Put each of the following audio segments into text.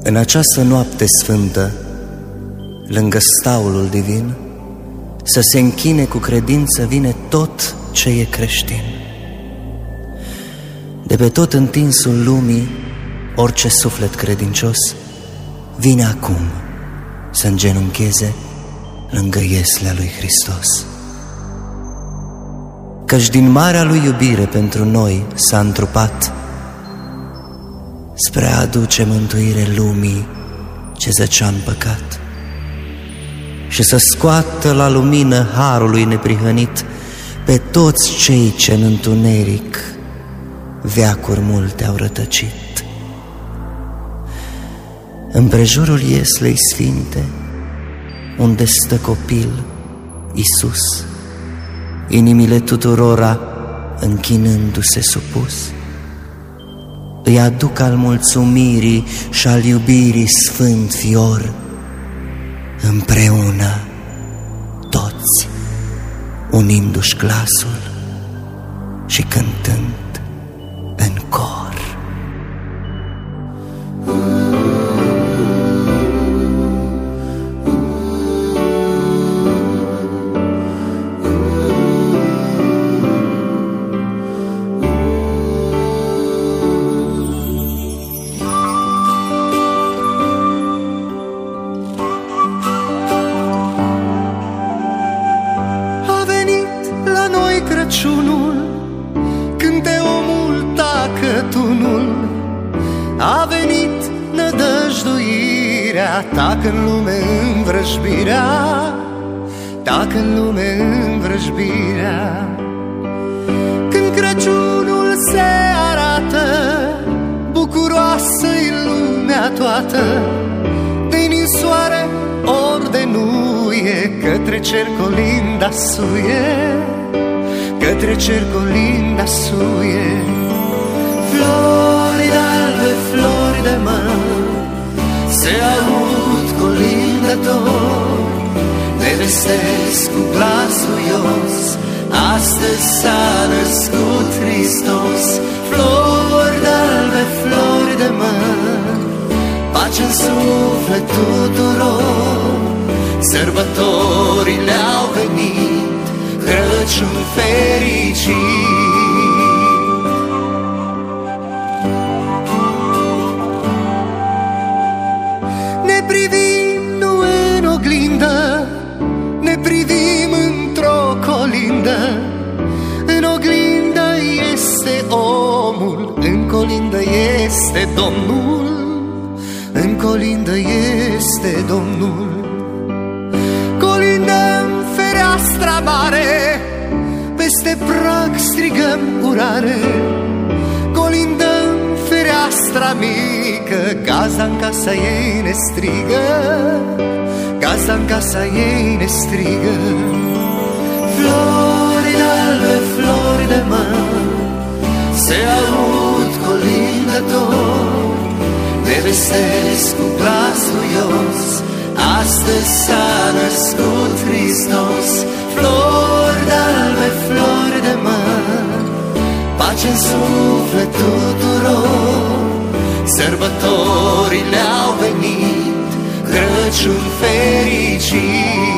În această noapte sfântă, lângă staulul divin, să se închine cu credință vine tot ce e creștin. De pe tot întinsul lumii, orice suflet credincios vine acum să îngenuncheze lângă ieslea lui Hristos. Căci din marea lui iubire pentru noi s-a întrupat, spre a aduce mântuire lumii ce zăcea în păcat, și să scoată la lumină harului neprihănit pe toți cei ce în întuneric veacuri multe au rătăcit. Împrejurul ieslei sfinte, unde stă copil Iisus, inimile tuturora închinându-se supus, îi aduc al mulțumirii și al iubirii sfânt fior, împreună toți, unindu-și glasul și cântând în cor. A venit nădăjduirea, tacă în lume învrăjbirea, tacă în lume învrăjbirea. Când Crăciunul se arată, bucuroasă-i lumea toată, de ninsoare ori de nuie, către cer colinda suie, către cer colinda suie. Flori albe, flori de măr, se aud colindători, ne vestesc cu glasul ios, astăzi s-a născut Hristos. Flori albe, flori de măr, pace în suflet tuturor, sărbătorile au venit, Crăciun fericit. Ne privim nu în oglindă, ne privim într-o colindă. În oglindă este omul, în colindă este Domnul, în colindă este Domnul. Colindăm fereastra mare, peste prag strigăm urare. Colindăm fereastra mică, gazda în casa ei ne strigă, gazda în casa ei ne strigă. Flori albe, flori de măr, se aud colindători, ne vestesc cu glasul ios, astăzi s-a născut Hristos. Flori albe, flori de măr, pace în suflet tuturor, sărbătorile au venit, Crăciun fericit.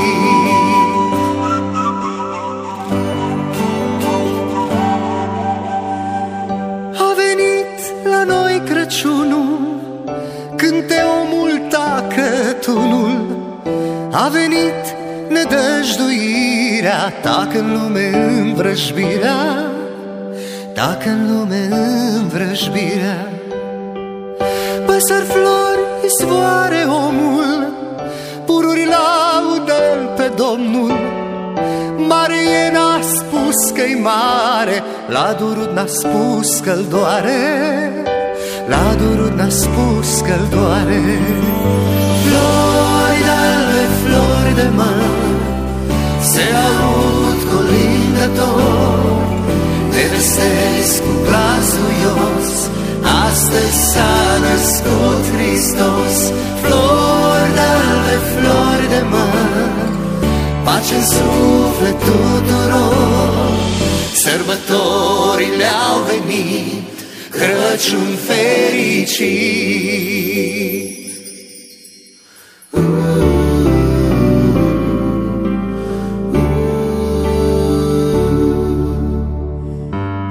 A venit la noi Crăciunul, cânte omul tacă tunul. A venit nădăjduirea, tacă în lume învrăjbirea, tacă în lume învrăjbirea. Păsări, flori, izvoare omul, pururi laudă-l pe Domnul. Mare e n-a spus că-i mare, la durut n-a spus că-l doare, la durut n-a spus că-l doare. Flori albe, flori de măr, se aud colindători, ne vestesc cu glasul ios, astăzi s-a născut Hristos. Flori albe, flori de măr, pace în suflet tuturor, sărbătorile au venit, Crăciun fericit.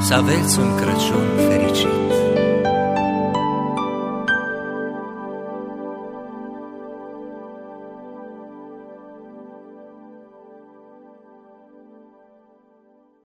Să aveți un Crăciun fericit.